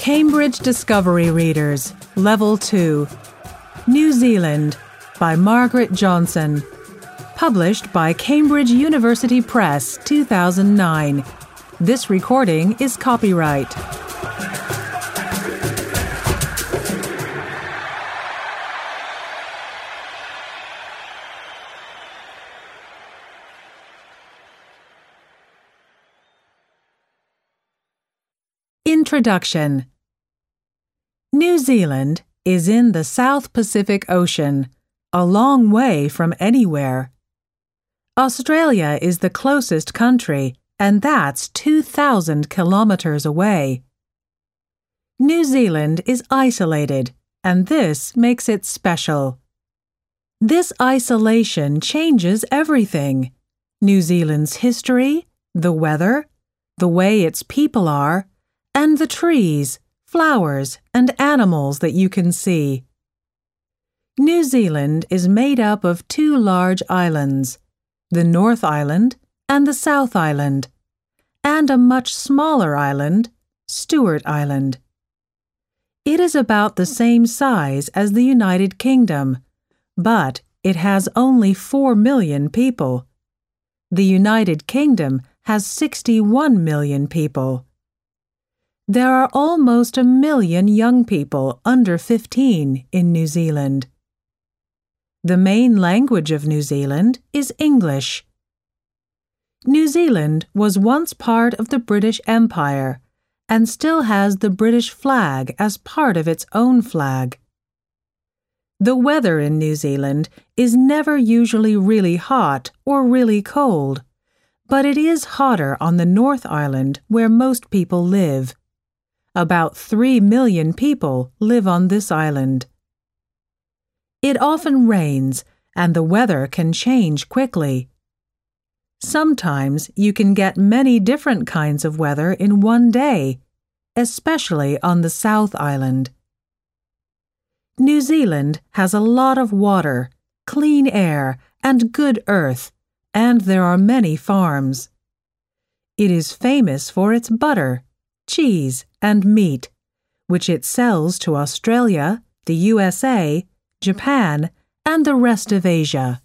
Cambridge Discovery Readers, Level 2, New Zealand, by Margaret Johnson. Published by Cambridge University Press, 2009. This recording is copyright. Introduction. New Zealand is in the South Pacific Ocean, a long way from anywhere. Australia is the closest country, and that's 2,000 kilometers away. New Zealand is isolated, and this makes it special. This isolation changes everything: New Zealand's history, the weather, the way its people are, and the trees, flowers, and animals that you can see. New Zealand is made up of two large islands, the North Island and the South Island, and a much smaller island, Stewart Island. It is about the same size as the United Kingdom, but it has only 4 million people. The United Kingdom has 61 million people. There are almost 1 million young people under 15 in New Zealand. The main language of New Zealand is English. New Zealand was once part of the British Empire and still has the British flag as part of its own flag. The weather in New Zealand is never usually really hot or really cold, but it is hotter on the North Island where most people live. About 3 million people live on this island. It often rains, and the weather can change quickly. Sometimes you can get many different kinds of weather in one day, especially on the South Island. New Zealand has a lot of water, clean air, and good earth, and there are many farms. It is famous for its butter, cheese, and meat, which it sells to Australia, the USA, Japan, and the rest of Asia.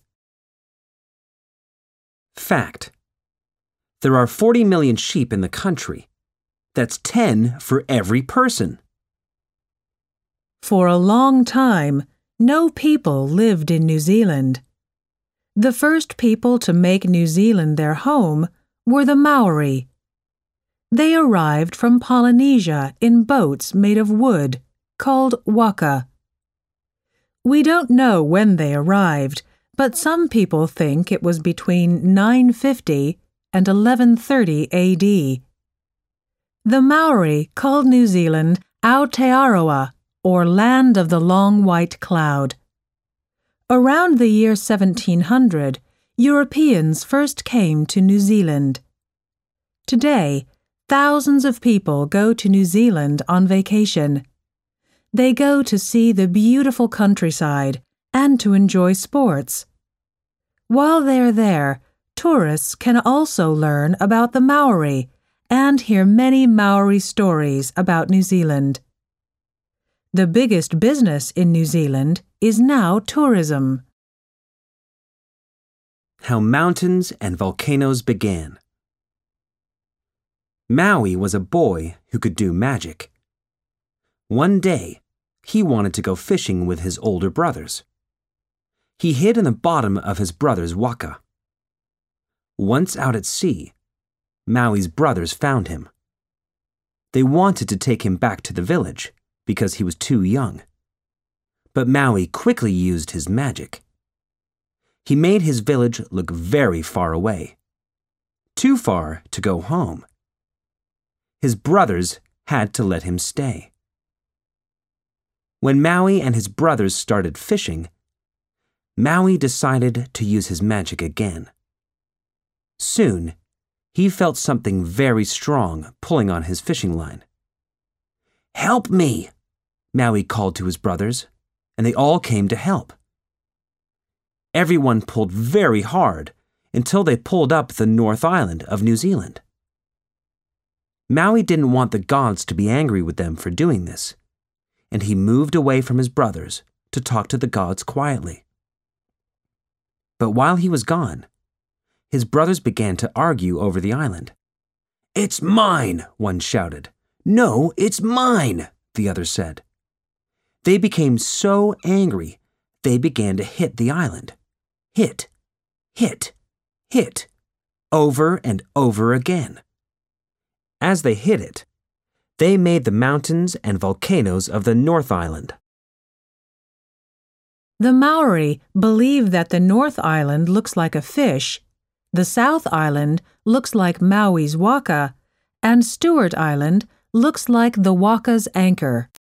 Fact: there are 40 million sheep in the country. That's 10 for every person. For a long time, no people lived in New Zealand. The first people to make New Zealand their home were the Maori. They arrived from Polynesia in boats made of wood, called waka. We don't know when they arrived, but some people think it was between 950 and 1130 AD. The Maori called New Zealand Aotearoa, or Land of the Long White Cloud. Around the year 1700, Europeans first came to New Zealand. Today, thousands of people go to New Zealand on vacation. They go to see the beautiful countryside and to enjoy sports. While they're there, tourists can also learn about the Maori and hear many Maori stories about New Zealand. The biggest business in New Zealand is now tourism. How mountains and volcanoes began. Maui was a boy who could do magic. One day, he wanted to go fishing with his older brothers. He hid in the bottom of his brother's waka. Once out at sea, Maui's brothers found him. They wanted to take him back to the village because he was too young. But Maui quickly used his magic. He made his village look very far away, too far to go home. His brothers had to let him stay. When Maui and his brothers started fishing, Maui decided to use his magic again. Soon, he felt something very strong pulling on his fishing line. "Help me!" Maui called to his brothers, and they all came to help. Everyone pulled very hard until they pulled up the North Island of New Zealand. Maui didn't want the gods to be angry with them for doing this, and he moved away from his brothers to talk to the gods quietly. But while he was gone, his brothers began to argue over the island. "It's mine," one shouted. "No, it's mine," the other said. They became so angry, they began to hit the island. Hit, hit, hit, over and over again. As they hit it, they made the mountains and volcanoes of the North Island. The Maori believe that the North Island looks like a fish, the South Island looks like Maui's waka, and Stewart Island looks like the waka's anchor.